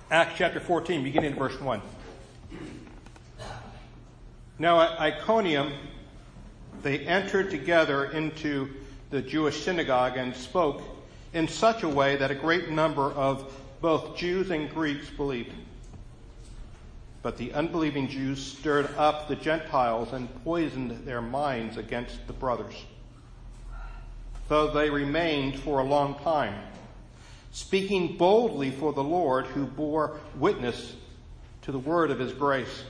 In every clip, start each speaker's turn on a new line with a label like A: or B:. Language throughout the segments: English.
A: Acts chapter 14, beginning in verse 1. Now at Iconium, they entered together into the Jewish synagogue and spoke in such a way that a great number of both Jews and Greeks believed. But the unbelieving Jews stirred up the Gentiles and poisoned their minds against the brothers. So they remained for a long time, speaking boldly for the Lord, who bore witness to the word of his grace,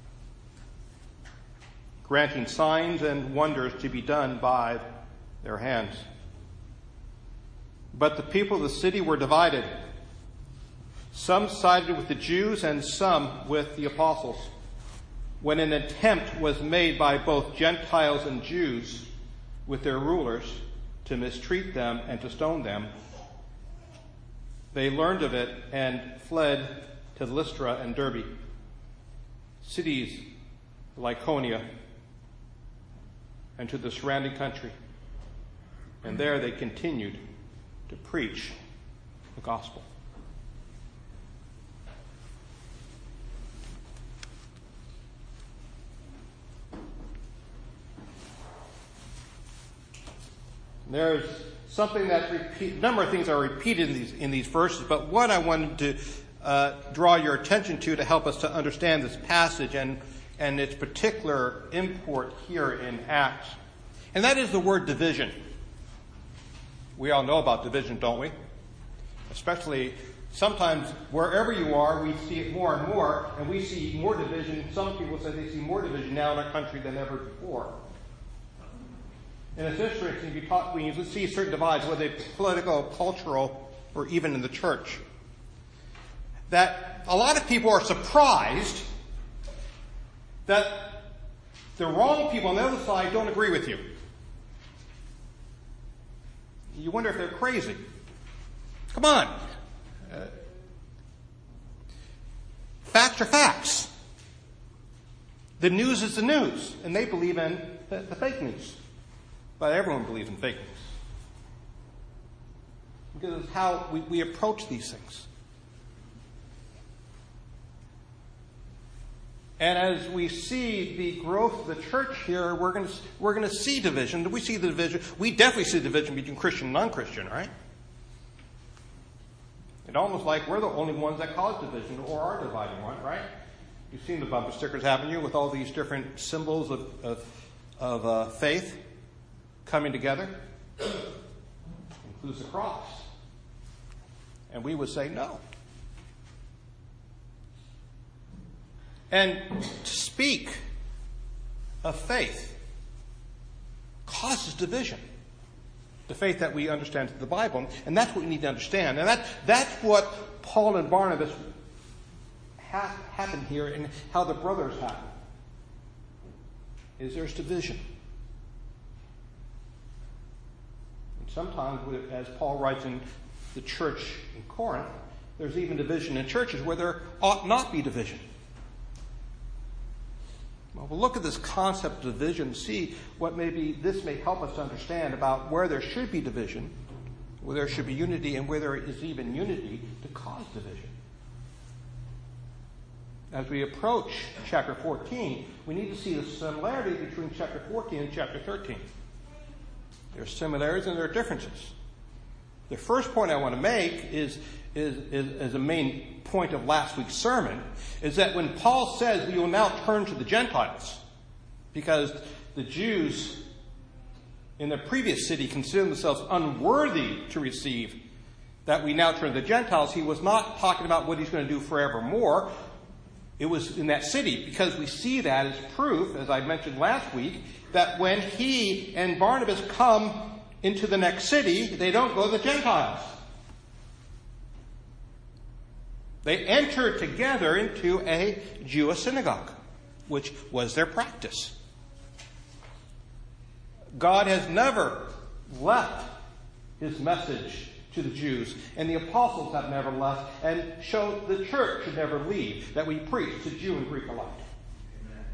A: granting signs and wonders to be done by their hands. But the people of the city were divided. Some sided with the Jews and some with the apostles. When an attempt was made by both Gentiles and Jews with their rulers to mistreat them and to stone them, they learned of it and fled to Lystra and Derbe, cities of Lycaonia, and to the surrounding country. And there they continued to preach the gospel. There's something that a number of things are repeated in these verses, but what I wanted to draw your attention to help us to understand this passage and its particular import here in Acts, and that is the word division. We all know about division, don't we? Especially sometimes wherever you are, we see it more and more, and we see more division. Some people say they see more division now in our country than ever before. And it's interesting when you see certain divides, whether they're political, cultural, or even in the church, that a lot of people are surprised that the wrong people on the other side don't agree with you. You wonder if they're crazy. Come on. Facts are facts. The news is the news, and they believe in the fake news. But everyone believes in fake news. Because it's how we approach these things. And as we see the growth of the church here, we're going to see division. We see the division. We definitely see the division between Christian and non-Christian, right? It's almost like we're the only ones that cause division or are dividing one, right? You've seen the bumper stickers, haven't you, with all these different symbols of faith coming together. Includes the cross. And we would say no. And to speak of faith causes division. The faith that we understand through the Bible. And that's what we need to understand. And that's what Paul and Barnabas happen here and how the brothers happen. Is there's division. And sometimes, as Paul writes in the church in Corinth, there's even division in churches where there ought not be division. Well, we'll look at this concept of division and see what this may help us to understand about where there should be division, where there should be unity, and where there is even unity to cause division. As we approach chapter 14, we need to see the similarity between chapter 14 and chapter 13. There are similarities and there are differences. The first point I want to make is a main point of last week's sermon, is that when Paul says we will now turn to the Gentiles, because the Jews in the previous city considered themselves unworthy to receive, that we now turn to the Gentiles, he was not talking about what he's going to do forevermore. It was in that city, because we see that as proof, as I mentioned last week, that when he and Barnabas come into the next city, they don't go to the Gentiles. They entered together into a Jewish synagogue, which was their practice. God has never left his message to the Jews, and the apostles have never left, and the church should never leave, that we preach to Jew and Greek alike. Amen.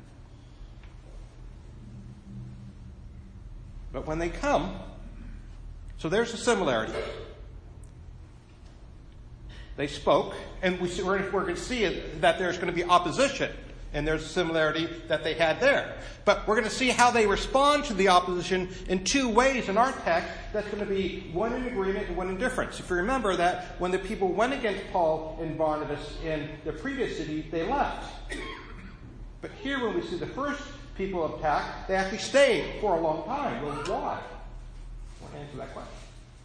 A: But when they come, so there's a similarity. They spoke, and we're going to see that there's going to be opposition, and there's a similarity that they had there. But we're going to see how they respond to the opposition in two ways in our text. That's going to be one in agreement and one in difference. If you remember that when the people went against Paul and Barnabas in the previous city, they left. But here when we see the first people attack, they actually stayed for a long time. Well, why? We'll answer that question.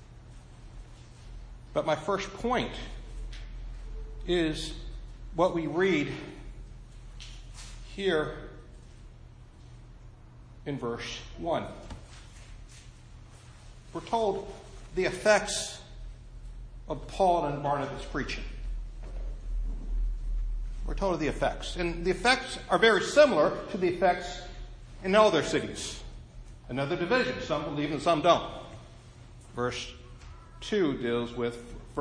A: But my first point is what we read here in verse 1. We're told the effects of Paul and Barnabas' preaching. We're told of the effects. And the effects are very similar to the effects in other cities. Another division. Some believe and some don't. Verse 1 deals with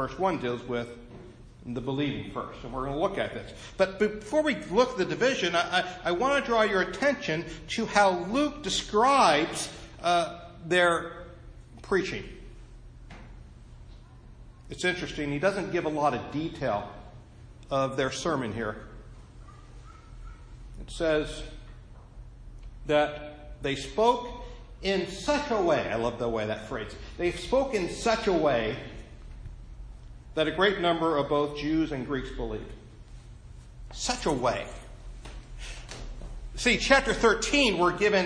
A: the believing first. And we're going to look at this. But before we look at the division, I want to draw your attention to how Luke describes their preaching. It's interesting. He doesn't give a lot of detail of their sermon here. It says that they spoke in such a way. I love the way that phrase. They spoke in such a way that a great number of both Jews and Greeks believed. Such a way. See, chapter 13, we're given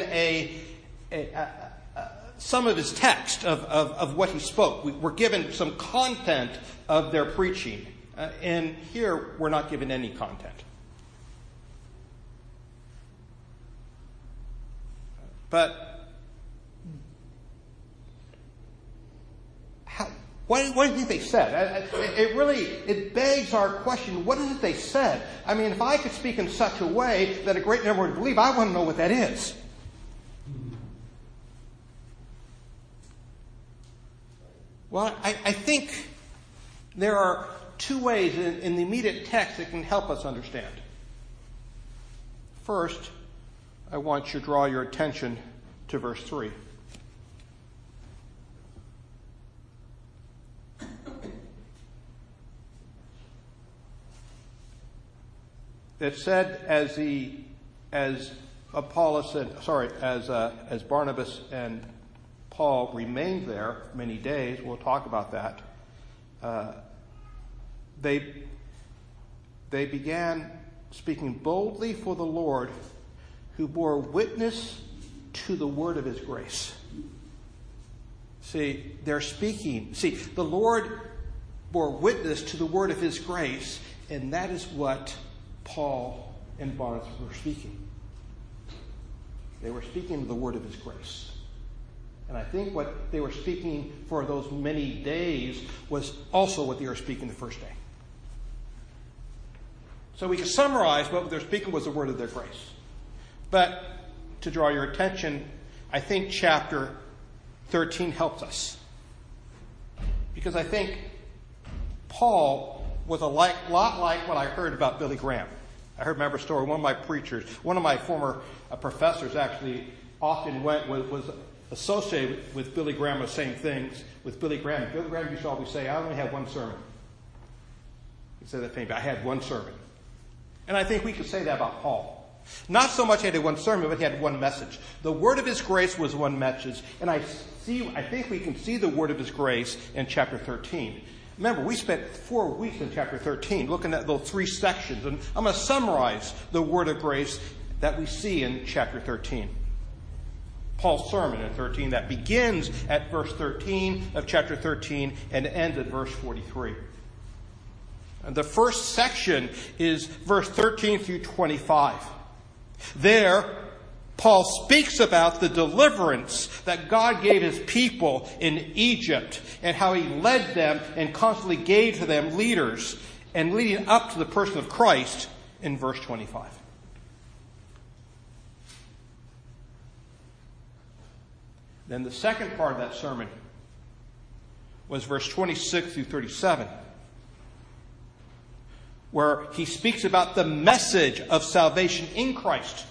A: some of his text of what he spoke. We're given some content of their preaching. And here, we're not given any content. But what do you think they said? It begs our question, what is it they said? I mean, if I could speak in such a way that a great number would believe, I want to know what that is. Well, I think there are two ways in the immediate text that can help us understand. First, I want you to draw your attention to verse 3. It said as Barnabas and Paul remained there many days. We'll talk about that. They began speaking boldly for the Lord, who bore witness to the word of his grace. See, they're speaking. See, the Lord bore witness to the word of his grace, and that is what Paul and Barnabas were speaking. They were speaking the word of his grace. And I think what they were speaking for those many days was also what they were speaking the first day. So we can summarize what they're speaking was the word of their grace. But to draw your attention, I think chapter 13 helps us. Because I think Paul was a lot like what I heard about Billy Graham. I remember a story. One of my former professors actually often was associated with Billy Graham, the same things with Billy Graham. Billy Graham used to always say, I only had one sermon. He said that thing, but I had one sermon. And I think we could say that about Paul. Not so much he had one sermon, but he had one message. The word of his grace was one message. And I think we can see the word of his grace in chapter 13. Remember, we spent 4 weeks in chapter 13 looking at those 3 sections. And I'm going to summarize the word of grace that we see in chapter 13. Paul's sermon in 13 that begins at verse 13 of chapter 13 and ends at verse 43. And the first section is verse 13 through 25. There, Paul speaks about the deliverance that God gave his people in Egypt and how he led them and constantly gave to them leaders and leading up to the person of Christ in verse 25. Then the second part of that sermon was verse 26 through 37, where he speaks about the message of salvation in Christ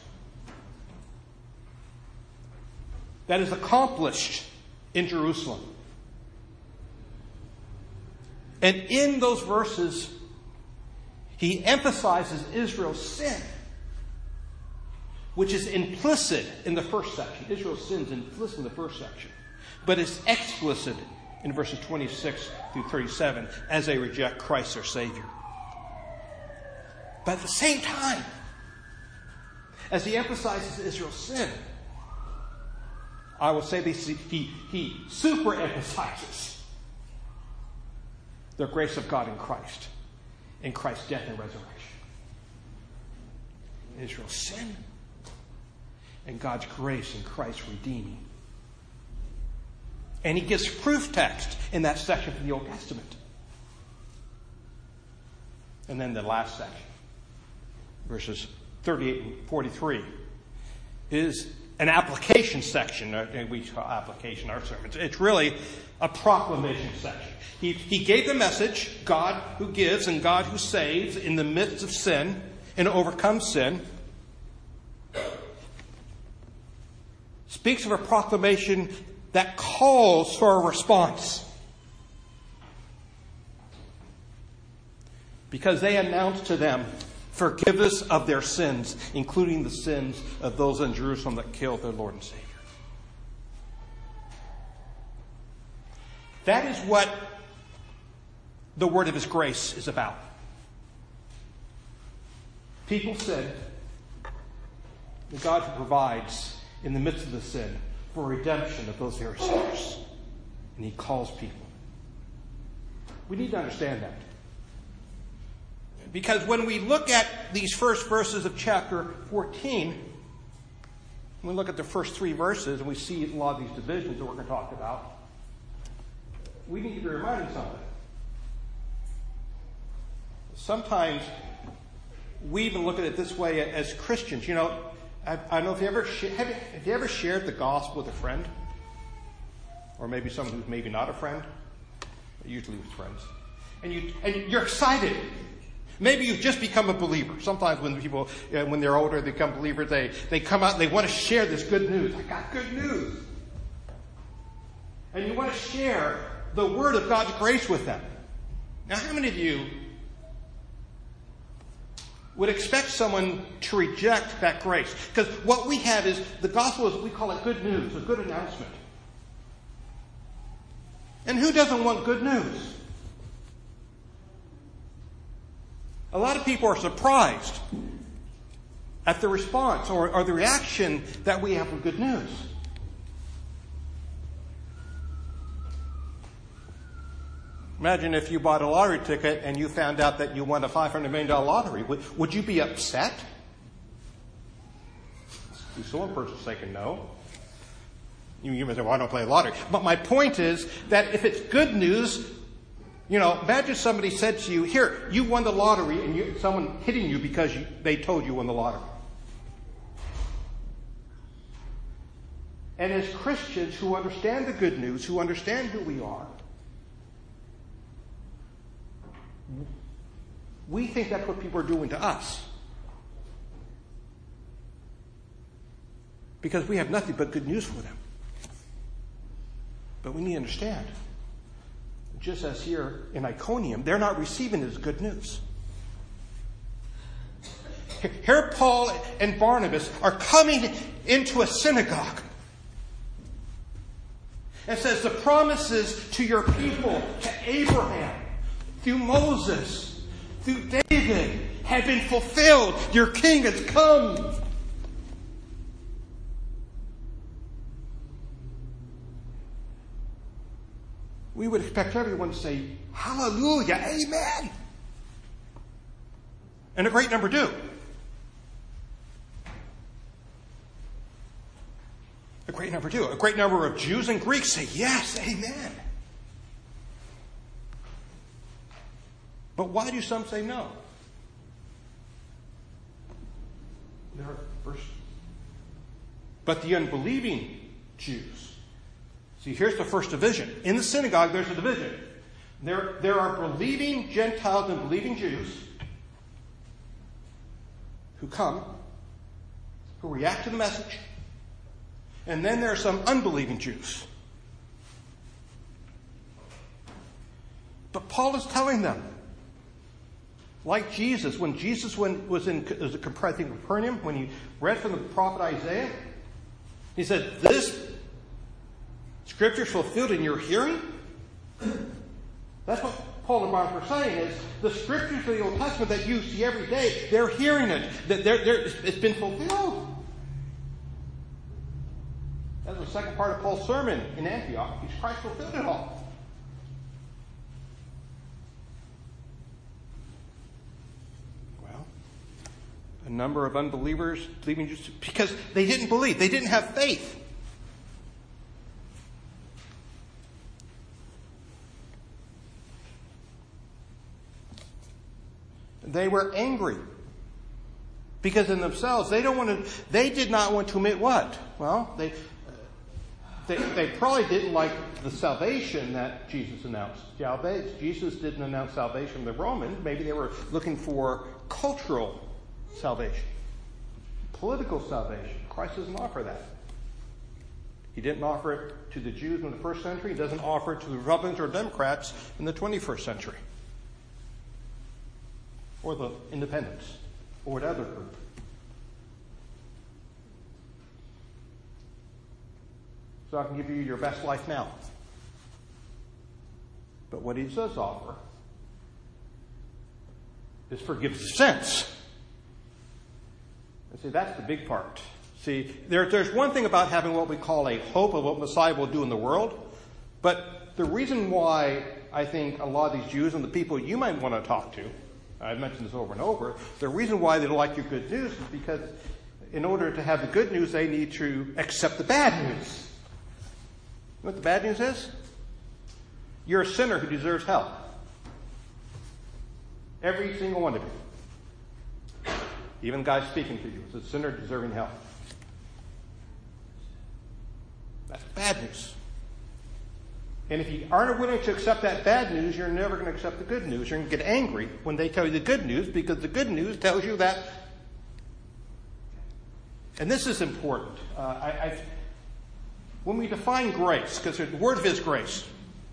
A: that is accomplished in Jerusalem. And in those verses, he emphasizes Israel's sin, which is implicit in the first section. Israel's sin is implicit in the first section, but it's explicit in verses 26 through 37 as they reject Christ their Savior. But at the same time, as he emphasizes Israel's sin, I will say he super emphasizes the grace of God in Christ's death and resurrection. Israel's sin and God's grace in Christ redeeming. And he gives proof text in that section from the Old Testament. And then the last section, verses 38 and 43, is an application section. We call application our sermons. It's really a proclamation section. He gave the message, God who gives and God who saves in the midst of sin and overcomes sin. Speaks of a proclamation that calls for a response. Because they announced to them forgiveness of their sins, including the sins of those in Jerusalem that killed their Lord and Savior. That is what the word of his grace is about. People said that God who provides in the midst of the sin for redemption of those very sinners. And he calls people. We need to understand that. Because when we look at these first verses of chapter 14, we look at the first 3 verses and we see a lot of these divisions that we're going to talk about, we need to be reminded of something. Sometimes we even look at it this way as Christians. You know, I don't know if have you ever shared the gospel with a friend? Or maybe someone who's maybe not a friend? Usually with friends. And you're excited. Maybe you've just become a believer. Sometimes when people, when they're older, they become believers, they come out and they want to share this good news. I got good news. And you want to share the word of God's grace with them. Now, how many of you would expect someone to reject that grace? Because what we have is, the gospel is, we call it good news, a good announcement. And who doesn't want good news? A lot of people are surprised at the response or the reaction that we have with good news. Imagine if you bought a lottery ticket and you found out that you won a $500 million lottery. Would you be upset? So one person's saying no. You may say, well, I don't play lottery. But my point is that if it's good news, you know, imagine somebody said to you, here, you won the lottery, and someone hitting you because they told you won the lottery. And as Christians who understand the good news, who understand who we are, we think that's what people are doing to us. Because we have nothing but good news for them. But we need to understand, just as here in Iconium, they're not receiving it as good news. Here Paul and Barnabas are coming into a synagogue. And says the promises to your people, to Abraham, through Moses, through David, have been fulfilled. Your king has come. We would expect everyone to say, hallelujah, amen. And a great number do. A great number do. A great number of Jews and Greeks say, yes, amen. But why do some say no? But the unbelieving Jews. See, here's the first division. In the synagogue, there's a division. There are believing Gentiles and believing Jews who come, who react to the message. And then there are some unbelieving Jews. But Paul is telling them, like Jesus, when Jesus was in Capernaum, when he read from the prophet Isaiah, he said, this scripture is fulfilled in your hearing. That's what Paul and Barnabas are saying, is the scriptures of the Old Testament that you see every day, they're hearing it. It's been fulfilled. That's the second part of Paul's sermon in Antioch. Christ fulfilled it all. Well, a number of unbelievers leaving just because they didn't believe. They didn't have faith. They were angry because in themselves they did not want to admit what? Well, they probably didn't like the salvation that Jesus announced. Jesus didn't announce salvation to the Romans. Maybe they were looking for cultural salvation, political salvation. Christ doesn't offer that. He didn't offer it to the Jews in the first century. He doesn't offer it to the Republicans or Democrats in the 21st century. Or the independents, or whatever group. So I can give you your best life now. But what he does offer is forgiveness of sins. And see, that's the big part. See, there's one thing about having what we call a hope of what Messiah will do in the world, but the reason why I think a lot of these Jews and the people you might want to talk to, I've mentioned this over and over, the reason why they don't like your good news is because in order to have the good news, they need to accept the bad news. You know what the bad news is? You're a sinner who deserves hell. Every single one of you. Even the guy speaking to you is a sinner deserving hell. That's bad news. And if you aren't willing to accept that bad news, you're never going to accept the good news. You're going to get angry when they tell you the good news, because the good news tells you that. And this is important. When we define grace, because the word of it is grace,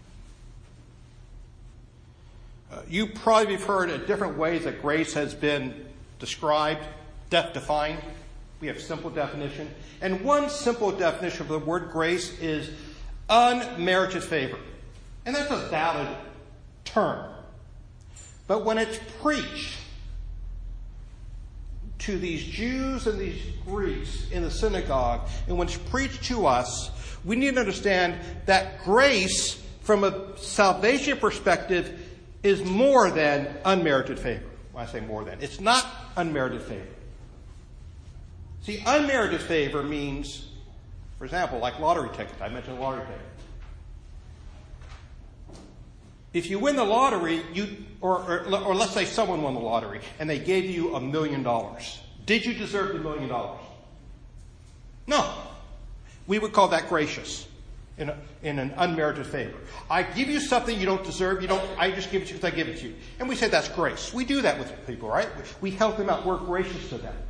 A: you probably have heard in different ways that grace has been described, defined. We have simple definition. And one simple definition of the word grace is unmerited favor. And that's a valid term. But when it's preached to these Jews and these Greeks in the synagogue, and when it's preached to us, we need to understand that grace, from a salvation perspective, is more than unmerited favor. When I say more than, it's not unmerited favor. See, unmerited favor means, for example, like lottery tickets. I mentioned lottery tickets. If you win the lottery, or let's say someone won the lottery and they gave you $1 million. Did you deserve the $1 million? No. We would call that gracious in an unmerited favor. I give you something you don't deserve. I just give it to you because I give it to you. And we say that's grace. We do that with people, right? We help them out. We're gracious to them.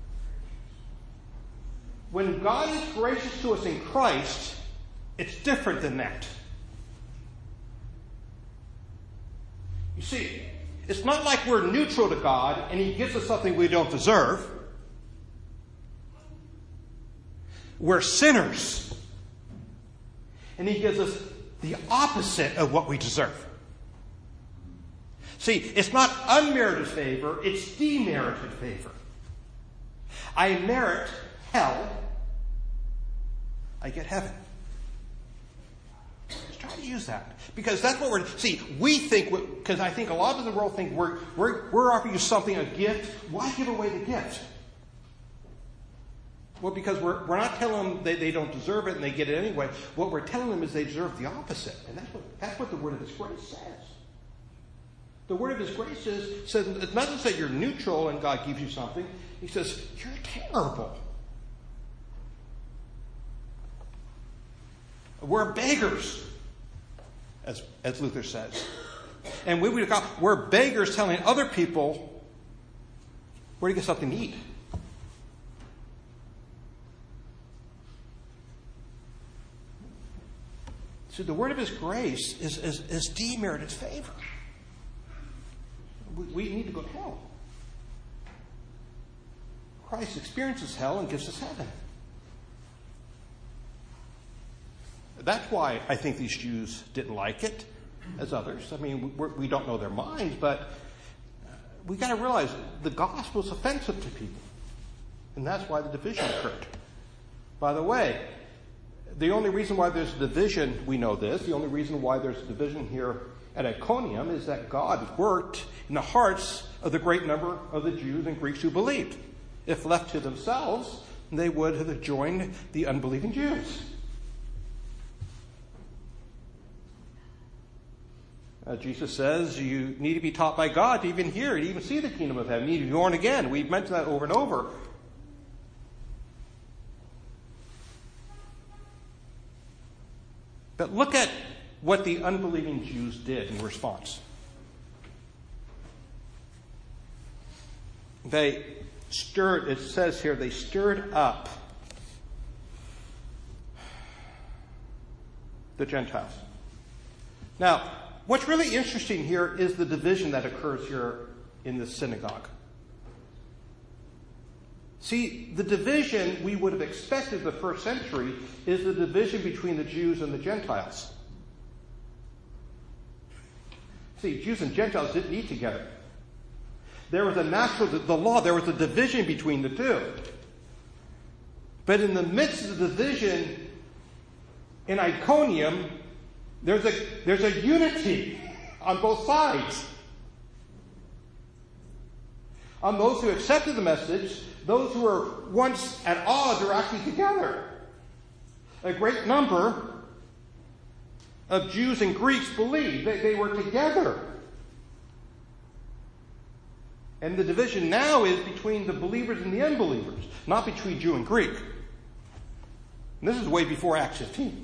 A: When God is gracious to us in Christ, it's different than that. You see, it's not like we're neutral to God and He gives us something we don't deserve. We're sinners. And He gives us the opposite of what we deserve. See, it's not unmerited favor, it's demerited favor. I merit hell, I get heaven. Let's try to use that. Because that's what we think, because I think a lot of the world think we're offering you something, a gift. Why give away the gift? Well, because we're not telling them they don't deserve it and they get it anyway. What we're telling them is they deserve the opposite. And that's what the word of His grace says. The word of His grace says it doesn't say you're neutral and God gives you something. He says, you're terrible. We're beggars, as Luther says. And we're beggars telling other people where to get something to eat. So the word of His grace is demerited favor. we need to go to hell. Christ experiences hell and gives us heaven. That's why I think these Jews didn't like it as others. I mean, we don't know their minds, but we got to realize the gospel is offensive to people. And that's why the division occurred. By the way, the only reason why there's a division, we know this, the only reason why there's a division here at Iconium is that God worked in the hearts of the great number of the Jews and Greeks who believed. If left to themselves, they would have joined the unbelieving Jews. Jesus says you need to be taught by God to even hear and even see the kingdom of heaven. You need to be born again. We've mentioned that over and over. But look at what the unbelieving Jews did in response. It says here, they stirred up the Gentiles. Now, what's really interesting here is the division that occurs here in the synagogue. See, the division we would have expected in the first century is the division between the Jews and the Gentiles. See, Jews and Gentiles didn't eat together. There was the law, there was a division between the two. But in the midst of the division in Iconium, there's a unity on both sides. On those who accepted the message, those who were once at odds are actually together. A great number of Jews and Greeks believed that they were together. And the division now is between the believers and the unbelievers, not between Jew and Greek. And this is way before Acts 15.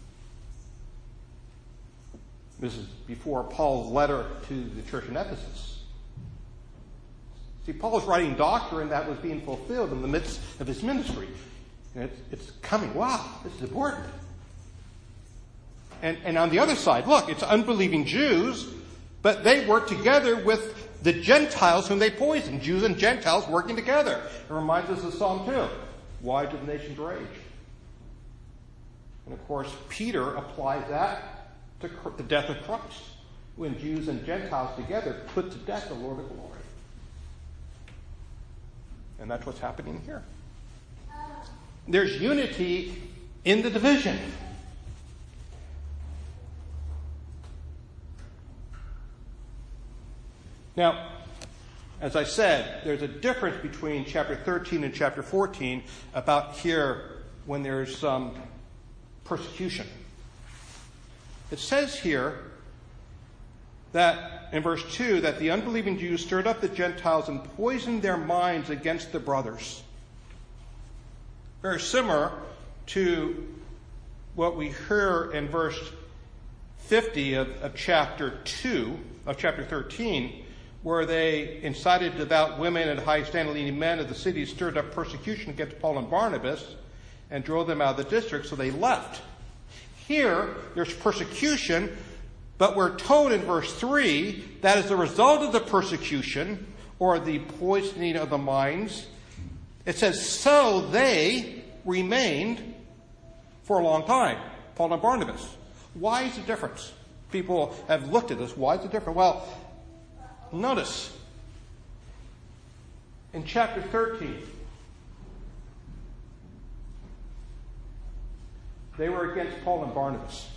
A: This is before Paul's letter to the church in Ephesus. See, Paul's writing doctrine that was being fulfilled in the midst of his ministry. And it's coming. Wow, this is important. And on the other side, look, it's unbelieving Jews, but they work together with the Gentiles whom they poisoned. Jews and Gentiles working together. It reminds us of Psalm 2. Why do the nations rage? And of course, Peter applies that to the death of Christ, when Jews and Gentiles together put to death the Lord of glory. And that's what's happening here. There's unity in the division. Now, as I said, there's a difference between chapter 13 and chapter 14 about here when there's some persecution. It says here that in verse 2 that the unbelieving Jews stirred up the Gentiles and poisoned their minds against the brothers. Very similar to what we hear in verse 50 of chapter 2, of chapter 13, where they incited devout women and high standing leading men of the city, stirred up persecution against Paul and Barnabas, and drove them out of the district, so they left. Here, there's persecution, but we're told in verse 3 that as a result of the persecution, or the poisoning of the minds, it says, so they remained for a long time, Paul and Barnabas. Why is the difference? People have looked at this. Why is it different? Well, notice, in chapter 13, they were against Paul and Barnabas.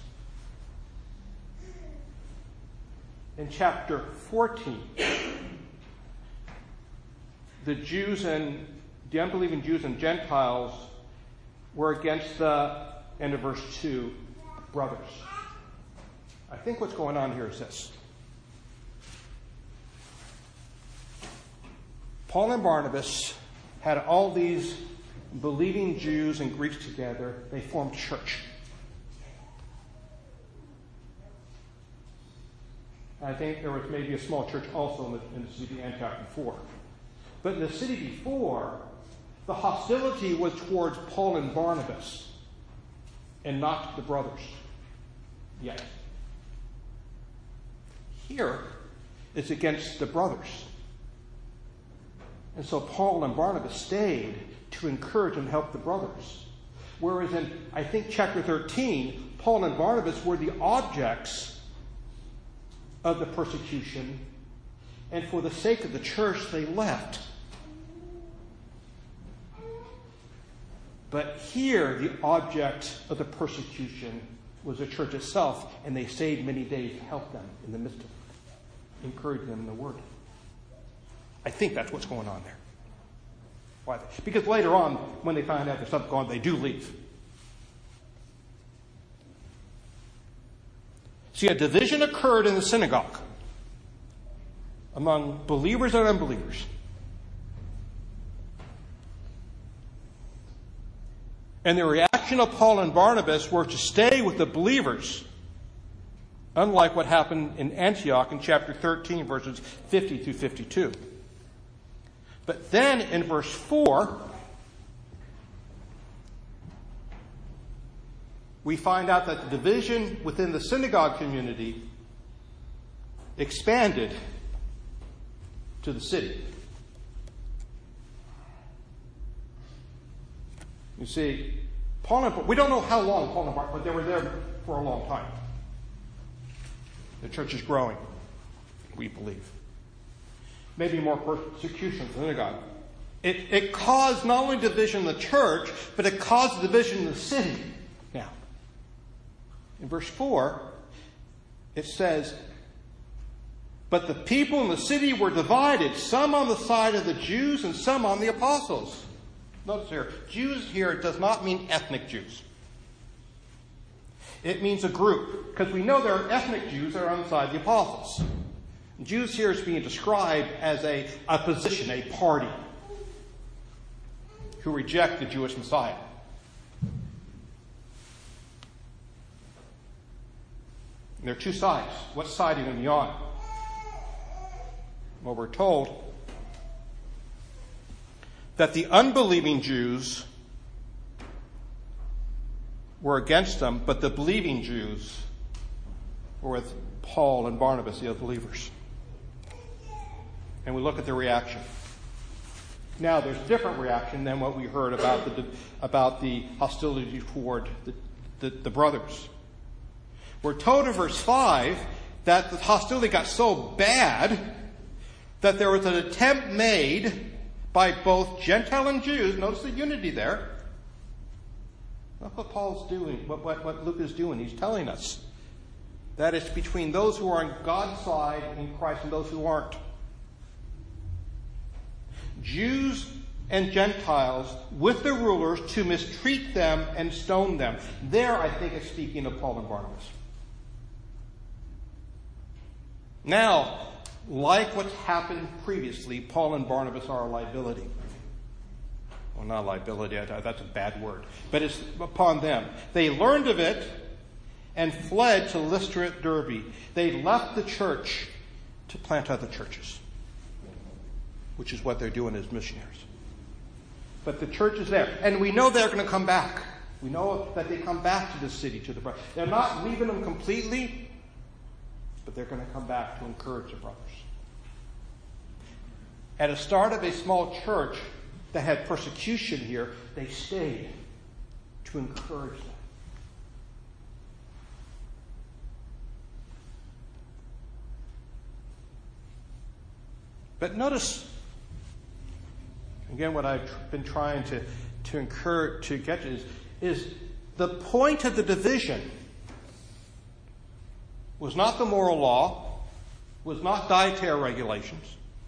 A: In chapter 14, the Jews and the unbelieving Jews and Gentiles were against the, end of verse 2, brothers. I think what's going on here is this. Paul and Barnabas had all these believing Jews and Greeks together. They formed church. I think there was maybe a small church also in the city of Antioch before. But in the city before, the hostility was towards Paul and Barnabas and not the brothers yet. Here, is against the brothers. And so Paul and Barnabas stayed to encourage and help the brothers. Whereas in, I think, chapter 13, Paul and Barnabas were the objects of the persecution, and for the sake of the church, they left. But here, the object of the persecution was the church itself, and they stayed many days to help them in the midst of it, encourage them in the word. I think that's what's going on there. Why? Because later on, when they find out there's something going on, they do leave. See, a division occurred in the synagogue among believers and unbelievers. And the reaction of Paul and Barnabas were to stay with the believers, unlike what happened in Antioch in chapter 13, verses 50 through 52. But then in verse 4, we find out that the division within the synagogue community expanded to the city. You see, we don't know how long Paul and Barnabas, but they were there for a long time. The church is growing, we believe. Maybe more persecution in the synagogue. It caused not only division in the church, but it caused division in the city. Now, in verse 4, it says, "But the people in the city were divided, some on the side of the Jews and some on the apostles." Notice here, Jews here does not mean ethnic Jews. It means a group, because we know there are ethnic Jews that are on the side of the apostles. Jews here is being described as a position, a party, who reject the Jewish Messiah. And there are two sides. What side are you going to be on? Well, we're told that the unbelieving Jews were against them, but the believing Jews were with Paul and Barnabas, the other believers. And we look at the reaction. Now, there's a different reaction than what we heard about the hostility toward the brothers. We're told in verse 5 that the hostility got so bad that there was an attempt made by both Gentile and Jews. Notice the unity there. That's what Paul's doing, what Luke is doing. He's telling us that it's between those who are on God's side in Christ and those who aren't. Jews and Gentiles with the rulers to mistreat them and stone them. There, I think, it's speaking of Paul and Barnabas. Now, like what's happened previously, Paul and Barnabas are a liability. Well, not liability, that's a bad word. But it's upon them. They learned of it and fled to Lystra, Derbe. They left the church to plant other churches, which is what they're doing as missionaries. But the church is there. And we know they're going to come back. We know that they come back to the city, to the brothers. They're not leaving them completely, but they're going to come back to encourage the brothers. At the start of a small church that had persecution here, they stayed to encourage them. But notice, again, what I've been trying to encourage, to get to is the point of the division was not the moral law, was not dietary regulations.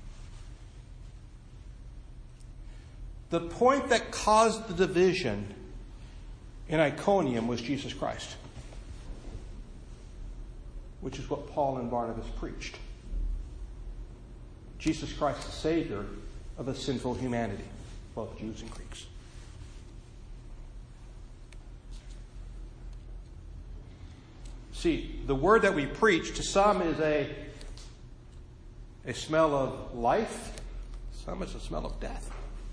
A: The point that caused the division in Iconium was Jesus Christ, which is what Paul and Barnabas preached. Jesus Christ, the Savior of a sinful humanity, both Jews and Greeks. See, the word that we preach to some is a smell of life, some is a smell of death.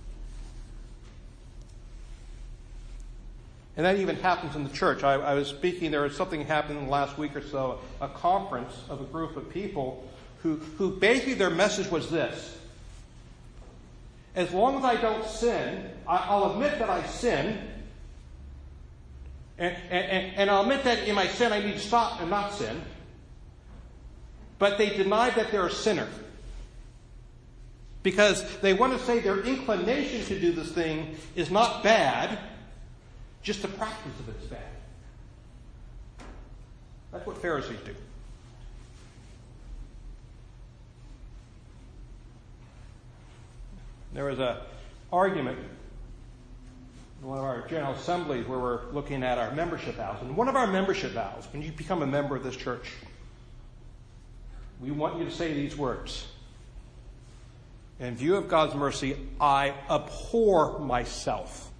A: And that even happens in the church. I was speaking, there was something happening last week or so, a conference of a group of people who basically their message was this: as long as I don't sin, I'll admit that I sin, and I'll admit that in my sin I need to stop and not sin. But they deny that they're a sinner, because they want to say their inclination to do this thing is not bad, just the practice of it is bad. That's what Pharisees do. There was an argument in one of our General Assemblies where we're looking at our membership vows. And one of our membership vows, when you become a member of this church, we want you to say these words: in view of God's mercy, I abhor myself.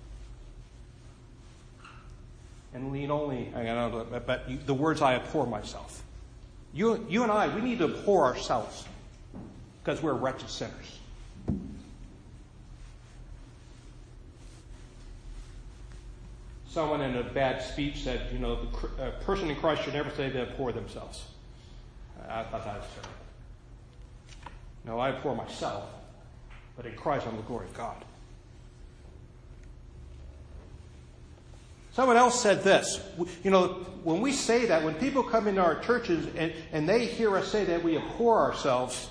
A: And lean only, but the words I abhor myself. You and I, we need to abhor ourselves because we're wretched sinners. Someone in a bad speech said, a person in Christ should never say they abhor themselves. I thought that was terrible. No, I abhor myself, but in Christ I'm the glory of God. Someone else said this. When we say that, when people come into our churches and they hear us say that we abhor ourselves,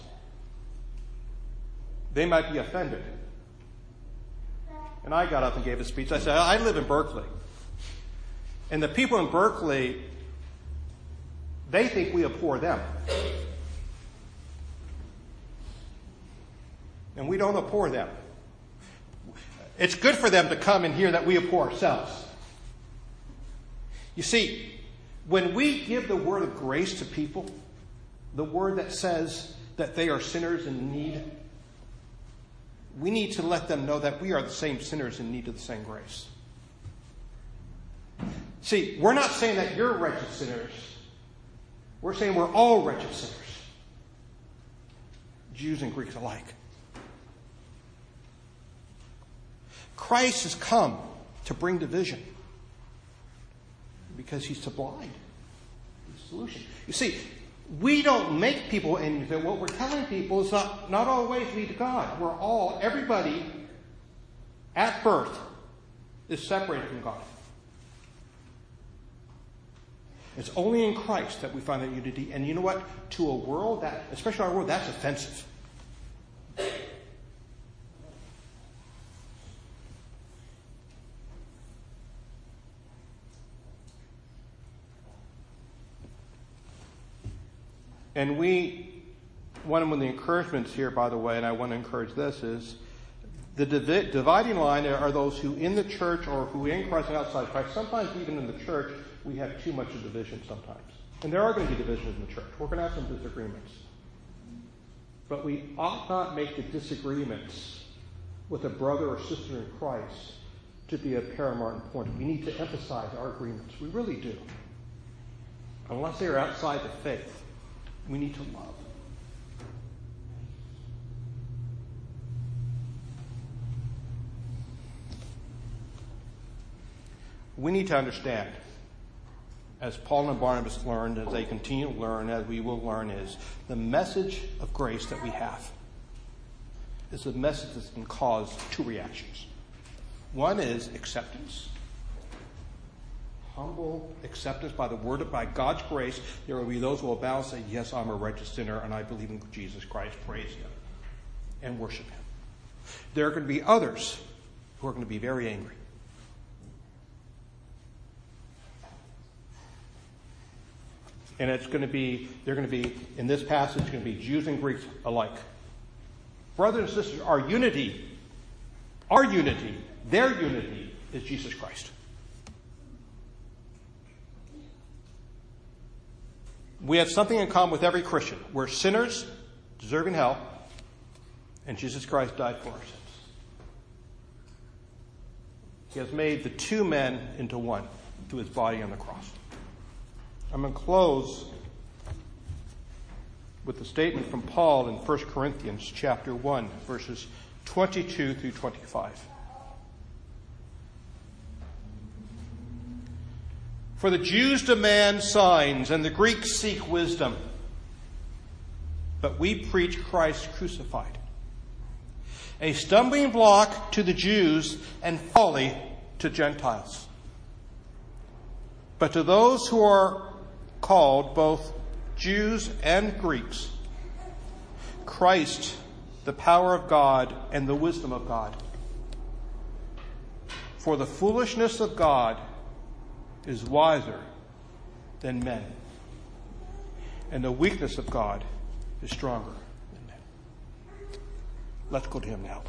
A: they might be offended. And I got up and gave a speech. I said, I live in Berkeley. And the people in Berkeley, they think we abhor them. And we don't abhor them. It's good for them to come and hear that we abhor ourselves. You see, when we give the word of grace to people, the word that says that they are sinners in need, we need to let them know that we are the same sinners in need of the same grace. See, we're not saying that you're wretched sinners. We're saying we're all wretched sinners. Jews and Greeks alike. Christ has come to bring division because he's supplied the solution. You see, we don't make people anything. What we're telling people is not always lead to God. Everybody at birth is separated from God. It's only in Christ that we find that unity. And you know what? To a world especially our world, that's offensive. And one of the encouragements here, by the way, and I want to encourage this, is the dividing line are those who in the church or who in Christ and outside Christ. Sometimes even in the church, we have too much of division sometimes. And there are going to be divisions in the church. We're going to have some disagreements. But we ought not make the disagreements with a brother or sister in Christ to be of paramount importance. We need to emphasize our agreements. We really do. Unless they are outside the faith, we need to love. We need to understand, as Paul and Barnabas learned, as they continue to learn, as we will learn, is the message of grace that we have is a message that can cause two reactions. One is acceptance. Humble acceptance by God's grace. There will be those who will bow and say, yes, I'm a wretched sinner and I believe in Jesus Christ. Praise him and worship him. There are going to be others who are going to be very angry. And they're going to be, in this passage, going to be Jews and Greeks alike. Brothers and sisters, our unity, their unity is Jesus Christ. We have something in common with every Christian. We're sinners, deserving hell, and Jesus Christ died for our sins. He has made the two men into one through his body on the cross. I'm going to close with the statement from Paul in 1 Corinthians chapter 1, verses 22 through 25. For the Jews demand signs and the Greeks seek wisdom. but we preach Christ crucified. A stumbling block to the Jews and folly to Gentiles. But to those who are called, both Jews and Greeks, Christ, the power of God and the wisdom of God. For the foolishness of God is wiser than men, and the weakness of God is stronger than men. Let's go to him now.